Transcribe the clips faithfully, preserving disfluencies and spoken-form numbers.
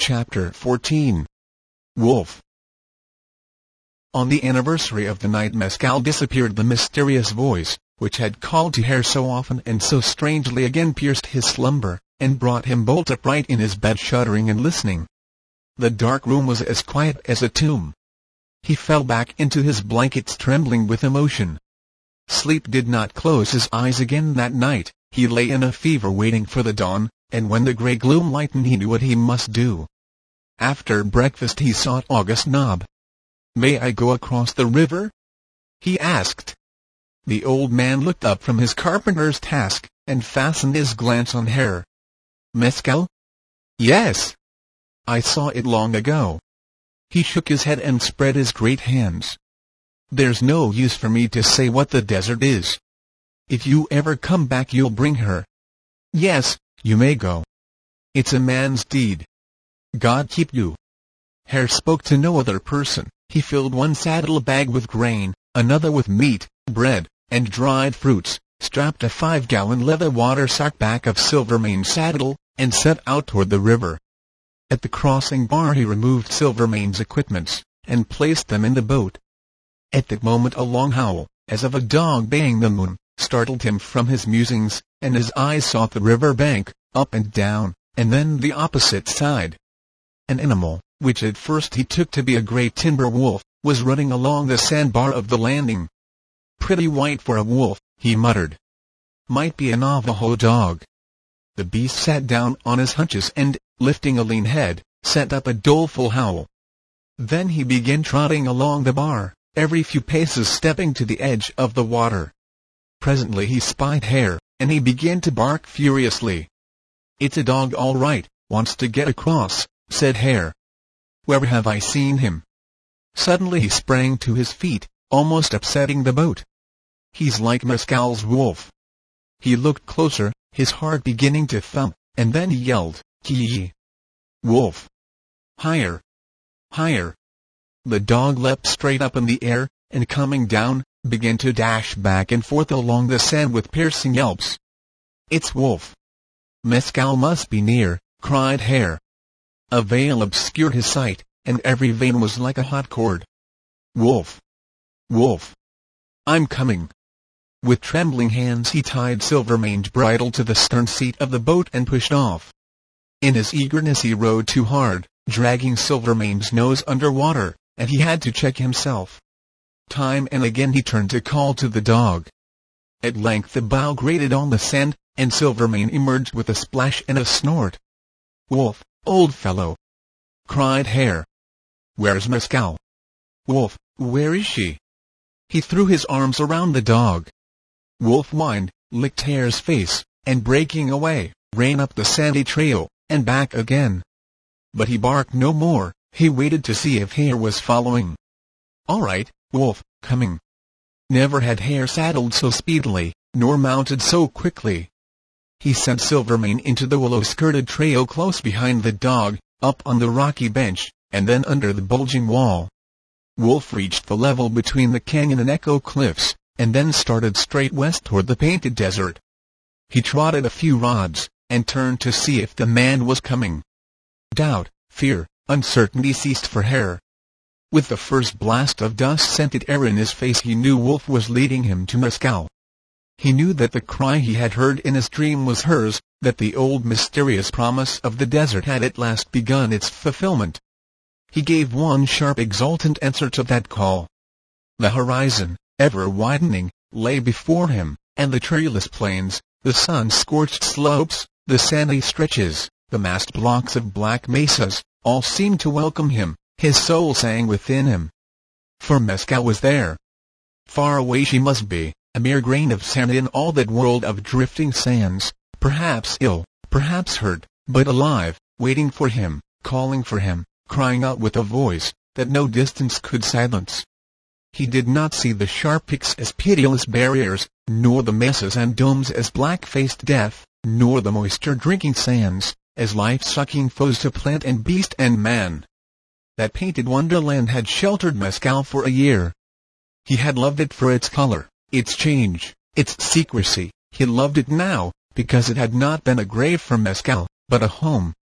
Chapter fourteen. Wolf. On the anniversary of the night Mescal disappeared, the mysterious voice, which had called to Hare so often and so strangely, again pierced his slumber, and brought him bolt upright in his bed, shuddering and listening. The dark room was as quiet as a tomb. He fell back into his blankets, trembling with emotion. Sleep did not close his eyes again that night. He lay in a fever, waiting for the dawn, and when the grey gloom lightened he knew what he must do. After breakfast he sought August Nob. "May I go across the river?" he asked. The old man looked up from his carpenter's task, and fastened his glance on Hare. "Mescal?" "Yes. I saw it long ago." He shook his head and spread his great hands. "There's no use for me to say what the desert is. If you ever come back you'll bring her. Yes, you may go. It's a man's deed. God keep you." Hare spoke to no other person. He filled one saddle-bag with grain, another with meat, bread, and dried fruits, strapped a five-gallon leather water sack back of Silvermane's saddle, and set out toward the river. At the crossing bar he removed Silvermane's equipments, and placed them in the boat. At that moment a long howl, as of a dog baying the moon, startled him from his musings, and his eyes sought the river bank, up and down, and then the opposite side. An animal, which at first he took to be a great timber wolf, was running along the sandbar of the landing. "Pretty white for a wolf," he muttered. "Might be a Navajo dog." The beast sat down on his hunches and, lifting a lean head, set up a doleful howl. Then he began trotting along the bar, every few paces stepping to the edge of the water. Presently he spied Hare, and he began to bark furiously. "It's a dog all right, wants to get across," said Hare. "Where have I seen him?" Suddenly he sprang to his feet, almost upsetting the boat. "He's like Mescal's wolf." He looked closer, his heart beginning to thump, and then he yelled, "Kee! Wolf! Higher! Higher!" The dog leapt straight up in the air, and coming down, began to dash back and forth along the sand with piercing yelps. "It's Wolf! Mescal must be near," cried Hare. A veil obscured his sight, and every vein was like a hot cord. "Wolf! Wolf! I'm coming!" With trembling hands he tied Silvermane's bridle to the stern seat of the boat and pushed off. In his eagerness he rowed too hard, dragging Silvermane's nose under water, and he had to check himself. Time and again he turned to call to the dog. At length the bow grated on the sand, and Silvermane emerged with a splash and a snort. "Wolf, old fellow!" cried Hare. "Where's Mescal?" "Wolf, where is she?" He threw his arms around the dog. Wolf whined, licked Hare's face, and breaking away, ran up the sandy trail, and back again. But he barked no more. He waited to see if Hare was following. "All right, Wolf, coming." Never had Hare saddled so speedily, nor mounted so quickly. He sent Silvermane into the willow-skirted trail close behind the dog, up on the rocky bench, and then under the bulging wall. Wolf reached the level between the canyon and Echo Cliffs, and then started straight west toward the Painted Desert. He trotted a few rods, and turned to see if the man was coming. Doubt, fear, uncertainty ceased for Hare. With the first blast of dust-scented air in his face he knew Wolf was leading him to Mescal. He knew that the cry he had heard in his dream was hers, that the old mysterious promise of the desert had at last begun its fulfillment. He gave one sharp exultant answer to that call. The horizon, ever widening, lay before him, and the treeless plains, the sun-scorched slopes, the sandy stretches, the massed blocks of black mesas, all seemed to welcome him. His soul sang within him. For Mescal was there. Far away she must be, a mere grain of sand in all that world of drifting sands, perhaps ill, perhaps hurt, but alive, waiting for him, calling for him, crying out with a voice that no distance could silence. He did not see the sharp peaks as pitiless barriers, nor the mesas and domes as black-faced death, nor the moisture-drinking sands as life-sucking foes to plant and beast and man. That painted wonderland had sheltered Mescal for a year. He had loved it for its color, its change, its secrecy. He loved it now, because it had not been a grave for Mescal, but a home.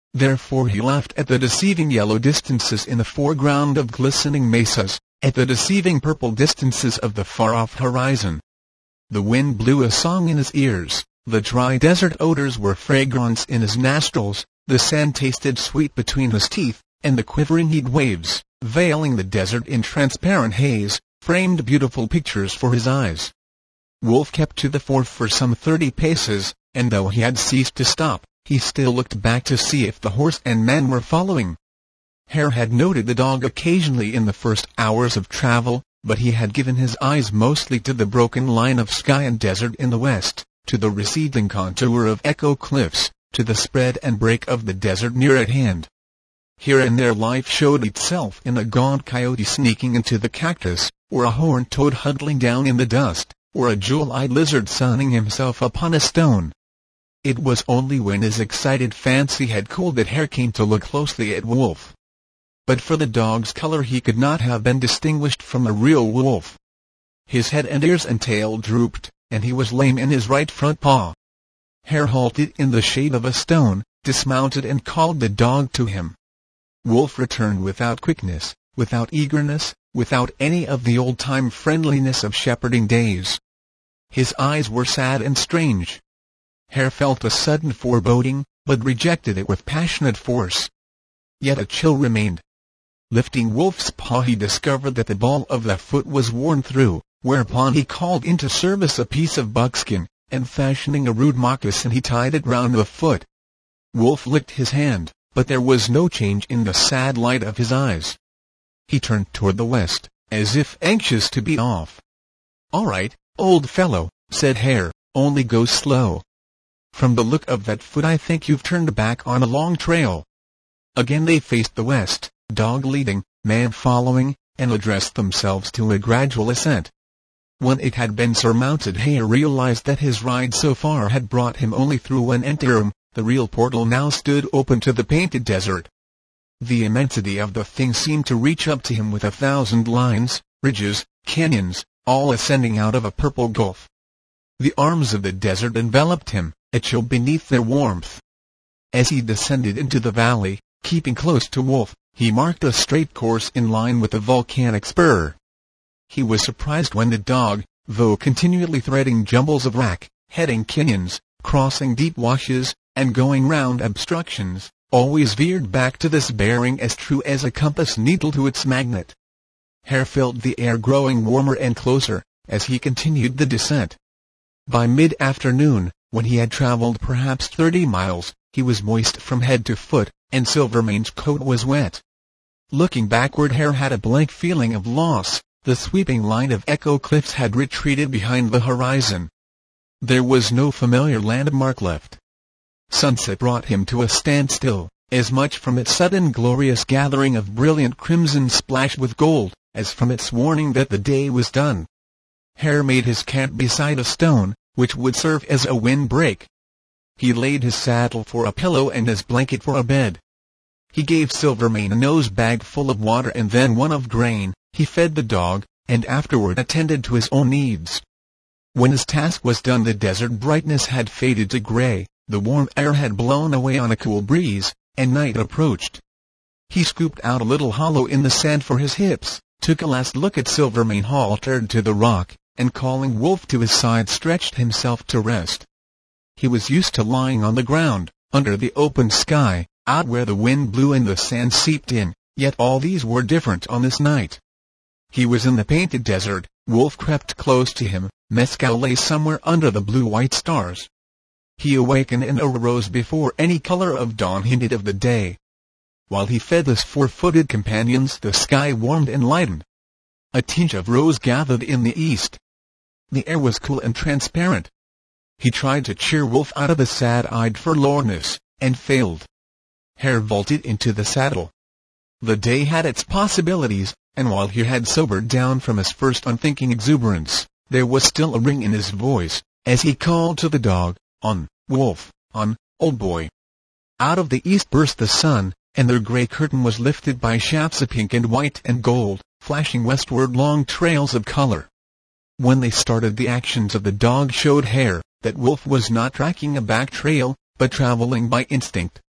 Therefore he laughed at the deceiving yellow distances in the foreground of glistening mesas, at the deceiving purple distances of the far-off horizon. The wind blew a song in his ears, the dry desert odors were fragrance in his nostrils, the sand tasted sweet between his teeth, and the quivering heat waves, veiling the desert in transparent haze, framed beautiful pictures for his eyes. Wolf kept to the fore for some thirty paces, and though he had ceased to stop, he still looked back to see if the horse and man were following. Hare had noted the dog occasionally in the first hours of travel, but he had given his eyes mostly to the broken line of sky and desert in the west, to the receding contour of Echo Cliffs, to the spread and break of the desert near at hand. Here and there life showed itself in a gaunt coyote sneaking into the cactus, or a horned toad huddling down in the dust, or a jewel-eyed lizard sunning himself upon a stone. It was only when his excited fancy had cooled that Hare came to look closely at Wolf. But for the dog's color he could not have been distinguished from a real wolf. His head and ears and tail drooped, and he was lame in his right front paw. Hare halted in the shade of a stone, dismounted and called the dog to him. Wolf returned without quickness, without eagerness, without any of the old-time friendliness of shepherding days. His eyes were sad and strange. Hare felt a sudden foreboding, but rejected it with passionate force. Yet a chill remained. Lifting Wolf's paw he discovered that the ball of the foot was worn through, whereupon he called into service a piece of buckskin, and fashioning a rude moccasin he tied it round the foot. Wolf licked his hand, but there was no change in the sad light of his eyes. He turned toward the west, as if anxious to be off. "All right, old fellow," said Hare, "only go slow. From the look of that foot I think you've turned back on a long trail." Again they faced the west, dog leading, man following, and addressed themselves to a gradual ascent. When it had been surmounted Hare realized that his ride so far had brought him only through an anteroom. The real portal now stood open to the painted desert. The immensity of the thing seemed to reach up to him with a thousand lines, ridges, canyons, all ascending out of a purple gulf. The arms of the desert enveloped him, a chill beneath their warmth. As he descended into the valley, keeping close to Wolf, he marked a straight course in line with the volcanic spur. He was surprised when the dog, though continually threading jumbles of rack, heading canyons, crossing deep washes, and going round obstructions, always veered back to this bearing as true as a compass needle to its magnet. Hare felt the air growing warmer and closer, as he continued the descent. By mid-afternoon, when he had traveled perhaps thirty miles, he was moist from head to foot, and Silvermane's coat was wet. Looking backward Hare had a blank feeling of loss. The sweeping line of Echo Cliffs had retreated behind the horizon. There was no familiar landmark left. Sunset brought him to a standstill, as much from its sudden glorious gathering of brilliant crimson splashed with gold, as from its warning that the day was done. Hare made his camp beside a stone, which would serve as a windbreak. He laid his saddle for a pillow and his blanket for a bed. He gave Silvermane a nose-bag full of water and then one of grain. He fed the dog, and afterward attended to his own needs. When his task was done the desert brightness had faded to gray, the warm air had blown away on a cool breeze, and night approached. He scooped out a little hollow in the sand for his hips, took a last look at Silvermane haltered to the rock, and calling Wolf to his side stretched himself to rest. He was used to lying on the ground, under the open sky, out where the wind blew and the sand seeped in, yet all these were different on this night. He was in the painted desert. Wolf crept close to him. Mescal lay somewhere under the blue-white stars. He awakened and arose before any color of dawn hinted of the day. While he fed his four-footed companions the sky warmed and lightened. A tinge of rose gathered in the east. The air was cool and transparent. He tried to cheer Wolf out of his sad-eyed forlornness, and failed. Hare vaulted into the saddle. The day had its possibilities, and while he had sobered down from his first unthinking exuberance, there was still a ring in his voice, as he called to the dog, "On, Wolf, on, old boy." Out of the east burst the sun, and their grey curtain was lifted by shafts of pink and white and gold, flashing westward long trails of color. When they started the actions of the dog showed Hare that Wolf was not tracking a back trail, but traveling by instinct.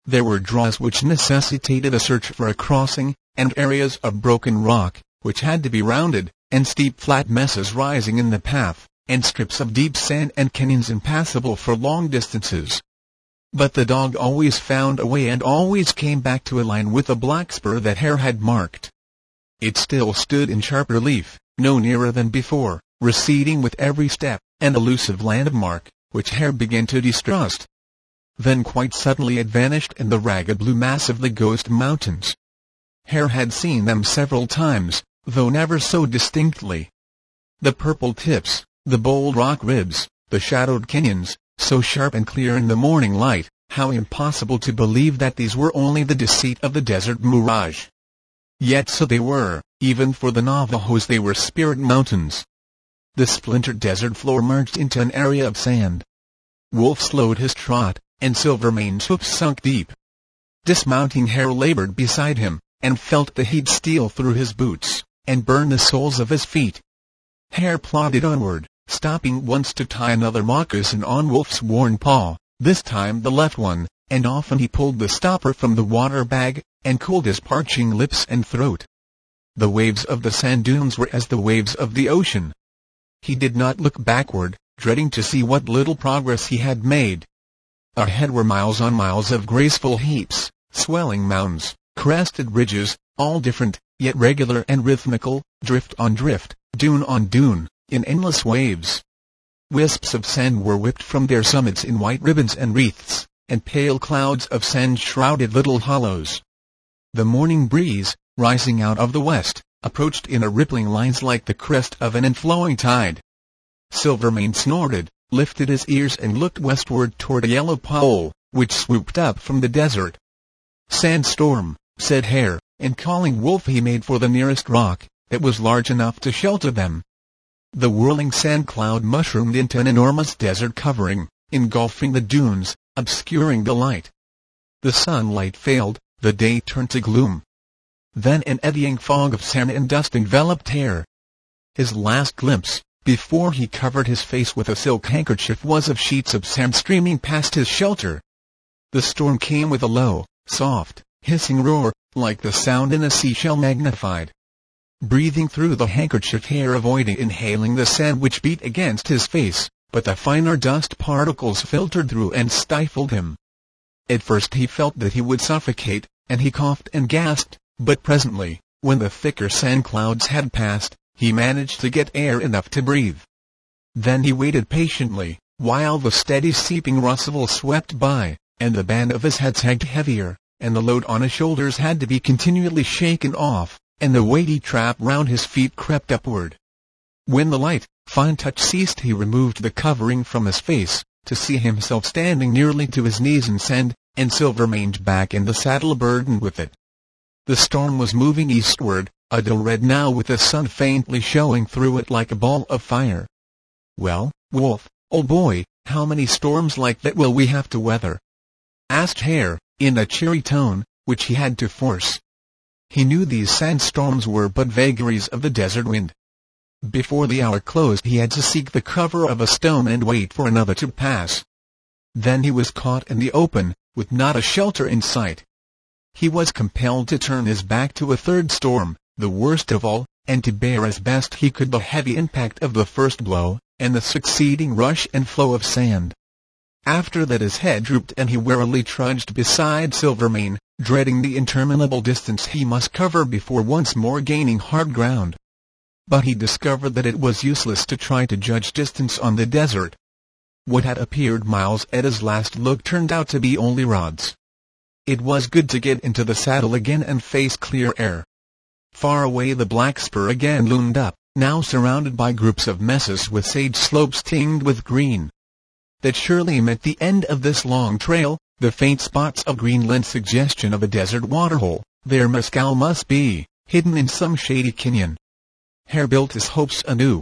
There were draws which necessitated a search for a crossing, and areas of broken rock, which had to be rounded, and steep flat mesas rising in the path, and strips of deep sand and canyons impassable for long distances. But the dog always found a way and always came back to a line with the black spur that Hare had marked. It still stood in sharp relief, no nearer than before, receding with every step, an elusive landmark, which Hare began to distrust. Then quite suddenly it vanished in the ragged blue mass of the Ghost Mountains. Hare had seen them several times, though never so distinctly. The purple tips, the bold rock ribs, the shadowed canyons, so sharp and clear in the morning light, how impossible to believe that these were only the deceit of the desert mirage. Yet so they were, even for the Navajos they were spirit mountains. The splintered desert floor merged into an area of sand. Wolf slowed his trot, and Silvermane's hoofs sunk deep. Dismounting, Hare labored beside him, and felt the heat steal through his boots, and burn the soles of his feet. Hare plodded onward, stopping once to tie another moccasin on Wolf's worn paw, this time the left one, and often he pulled the stopper from the water bag, and cooled his parching lips and throat. The waves of the sand dunes were as the waves of the ocean. He did not look backward, dreading to see what little progress he had made. Ahead were miles on miles of graceful heaps, swelling mounds, crested ridges, all different, yet regular and rhythmical, drift on drift, dune on dune, in endless waves. Wisps of sand were whipped from their summits in white ribbons and wreaths, and pale clouds of sand shrouded little hollows. The morning breeze, rising out of the west, approached in a rippling lines like the crest of an inflowing tide. Silvermane snorted, lifted his ears and looked westward toward a yellow pole, which swooped up from the desert. "Sandstorm," said Hare, and calling Wolf he made for the nearest rock, that was large enough to shelter them. The whirling sand cloud mushroomed into an enormous desert covering, engulfing the dunes, obscuring the light. The sunlight failed, the day turned to gloom. Then an eddying fog of sand and dust enveloped Hare. His last glimpse, before he covered his face with a silk handkerchief, was of sheets of sand streaming past his shelter. The storm came with a low, soft, hissing roar, like the sound in a seashell magnified. Breathing through the handkerchief, Hare avoided inhaling the sand which beat against his face, but the finer dust particles filtered through and stifled him. At first he felt that he would suffocate, and he coughed and gasped, but presently, when the thicker sand clouds had passed, he managed to get air enough to breathe. Then he waited patiently, while the steady seeping rustle swept by, and the band of his head sagged heavier, and the load on his shoulders had to be continually shaken off, and the weighty trap round his feet crept upward. When the light, fine touch ceased, he removed the covering from his face, to see himself standing nearly to his knees in sand, and Silvermane's back in the saddle burdened with it. The storm was moving eastward, a dull red now, with the sun faintly showing through it like a ball of fire. "Well, Wolf, old boy, how many storms like that will we have to weather?" asked Hare, in a cheery tone, which he had to force. He knew these sandstorms were but vagaries of the desert wind. Before the hour closed he had to seek the cover of a stone and wait for another to pass. Then he was caught in the open, with not a shelter in sight. He was compelled to turn his back to a third storm, the worst of all, and to bear as best he could the heavy impact of the first blow, and the succeeding rush and flow of sand. After that his head drooped and he wearily trudged beside Silvermane, dreading the interminable distance he must cover before once more gaining hard ground. But he discovered that it was useless to try to judge distance on the desert. What had appeared miles at his last look turned out to be only rods. It was good to get into the saddle again and face clear air. Far away the black spur again loomed up, now surrounded by groups of mesas with sage slopes tinged with green. That surely meant the end of this long trail. The faint spots of green lent suggestion of a desert waterhole. There mescal must be, hidden in some shady canyon. Hare built his hopes anew.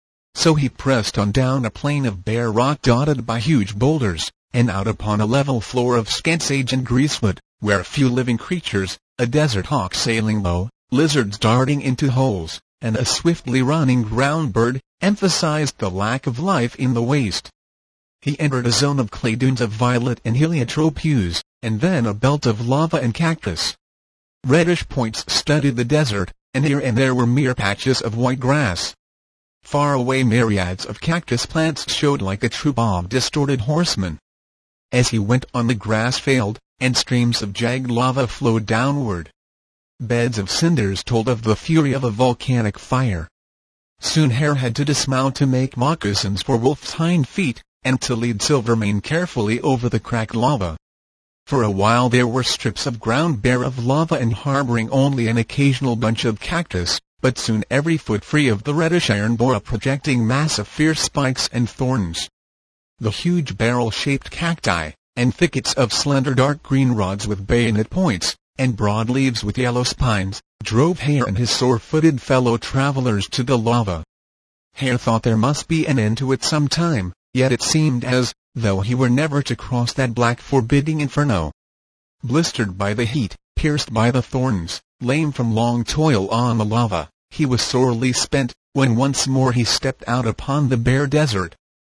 So he pressed on down a plain of bare rock dotted by huge boulders, and out upon a level floor of scant sage and greasewood, where few living creatures, a desert hawk sailing low, lizards darting into holes, and a swiftly running ground bird, emphasized the lack of life in the waste. He entered a zone of clay dunes of violet and heliotrope hues, and then a belt of lava and cactus. Reddish points studded the desert, and here and there were mere patches of white grass. Far away myriads of cactus plants showed like a troop of distorted horsemen. As he went on, the grass failed, and streams of jagged lava flowed downward. Beds of cinders told of the fury of a volcanic fire. Soon Hare had to dismount to make moccasins for Wolf's hind feet, and to lead Silvermane carefully over the cracked lava. For a while there were strips of ground bare of lava and harboring only an occasional bunch of cactus, but soon every foot free of the reddish iron bore a projecting mass of fierce spikes and thorns. The huge barrel-shaped cacti, and thickets of slender dark green rods with bayonet points, and broad leaves with yellow spines, drove Hare and his sore-footed fellow travelers to the lava. Hare thought there must be an end to it some time, yet it seemed as though he were never to cross that black forbidding inferno. Blistered by the heat, pierced by the thorns, lame from long toil on the lava, he was sorely spent, when once more he stepped out upon the bare desert.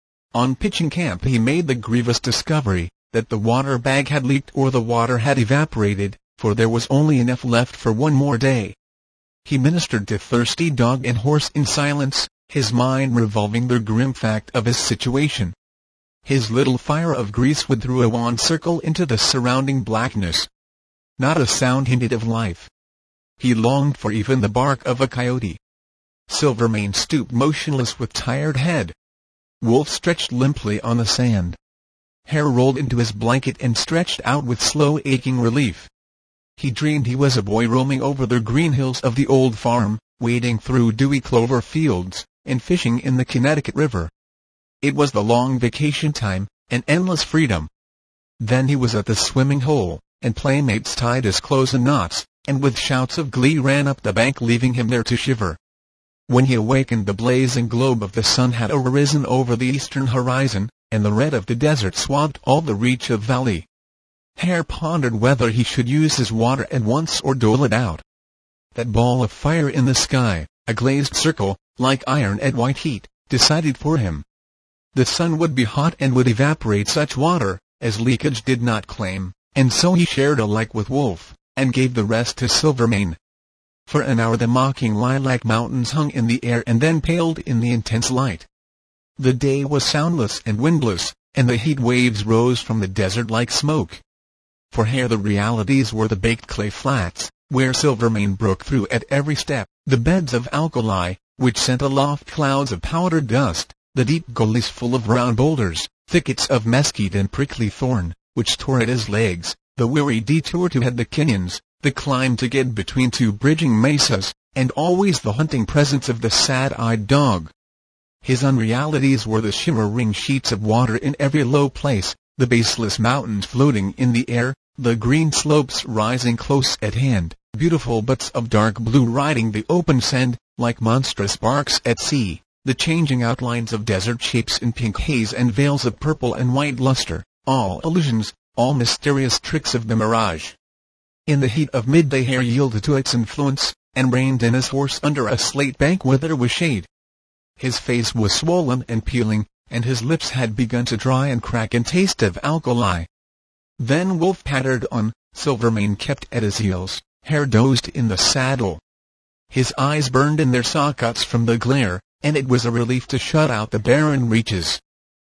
On pitching camp he made the grievous discovery, that the water bag had leaked or the water had evaporated, for there was only enough left for one more day. He ministered to thirsty dog and horse in silence, his mind revolving the grim fact of his situation. His little fire of greasewood threw a wan circle into the surrounding blackness. Not a sound hinted of life. He longed for even the bark of a coyote. Silvermane stooped motionless with tired head. Wolf stretched limply on the sand. Hare rolled into his blanket and stretched out with slow aching relief. He dreamed he was a boy roaming over the green hills of the old farm, wading through dewy clover fields, and fishing in the Connecticut River. It was the long vacation time, an endless freedom. Then he was at the swimming hole, and playmates tied his clothes in knots, and with shouts of glee ran up the bank, leaving him there to shiver. When he awakened, the blazing globe of the sun had arisen over the eastern horizon, and the red of the desert swathed all the reach of valley. Hare pondered whether he should use his water at once or dole it out. That ball of fire in the sky, a glazed circle, like iron at white heat, decided for him. The sun would be hot and would evaporate such water as leakage did not claim, and so he shared alike with Wolf, and gave the rest to Silvermane. For an hour the mocking lilac mountains hung in the air and then paled in the intense light. The day was soundless and windless, and the heat waves rose from the desert like smoke. For Hare the realities were the baked clay flats, where Silvermane broke through at every step, the beds of alkali, which sent aloft clouds of powdered dust, the deep gullies full of round boulders, thickets of mesquite and prickly thorn, which tore at his legs, the weary detour to head the canyons, the climb to get between two bridging mesas, and always the hunting presence of the sad-eyed dog. His unrealities were the shimmering sheets of water in every low place, the baseless mountains floating in the air, the green slopes rising close at hand, beautiful buttes of dark blue riding the open sand, like monstrous barks at sea, the changing outlines of desert shapes in pink haze and veils of purple and white luster, all illusions, all mysterious tricks of the mirage. In the heat of midday Hare yielded to its influence, and reined in his horse under a slate bank where there was shade. His face was swollen and peeling, and his lips had begun to dry and crack in taste of alkali. Then Wolf pattered on, Silvermane kept at his heels, Hare dozed in the saddle. His eyes burned in their sockets from the glare, and it was a relief to shut out the barren reaches.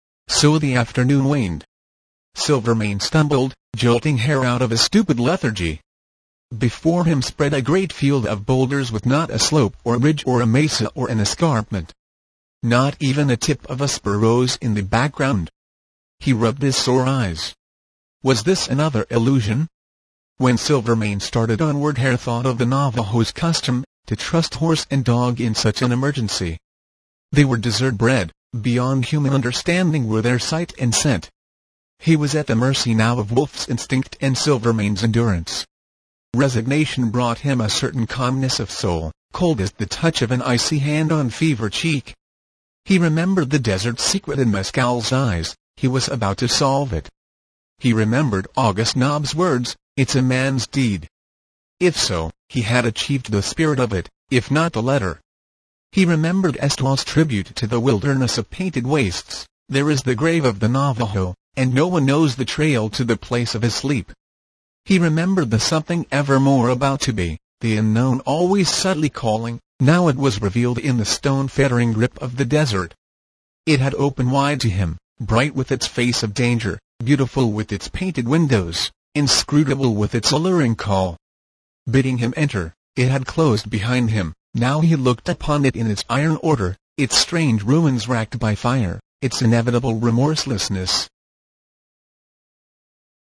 So the afternoon waned. Silvermane stumbled, jolting Hare out of his stupid lethargy. Before him spread a great field of boulders with not a slope or ridge or a mesa or an escarpment. Not even a tip of a spur rose in the background. He rubbed his sore eyes. Was this another illusion? When Silvermane started onward, Hare thought of the Navajo's custom, to trust horse and dog in such an emergency. They were desert bred, beyond human understanding were their sight and scent. He was at the mercy now of Wolf's instinct and Silvermane's endurance. Resignation brought him a certain calmness of soul, cold as the touch of an icy hand on fever cheek. He remembered the desert's secret in Mescal's eyes, he was about to solve it. He remembered August Nobb's words, "It's a man's deed." If so, he had achieved the spirit of it, if not the letter. He remembered Estival's tribute to the wilderness of painted wastes, "There is the grave of the Navajo, and no one knows the trail to the place of his sleep." He remembered the something ever more about to be, the unknown always subtly calling. Now it was revealed in the stone-fettering grip of the desert. It had opened wide to him, bright with its face of danger, beautiful with its painted windows, inscrutable with its alluring call. Bidding him enter, it had closed behind him. Now he looked upon it in its iron order, its strange ruins racked by fire, its inevitable remorselessness,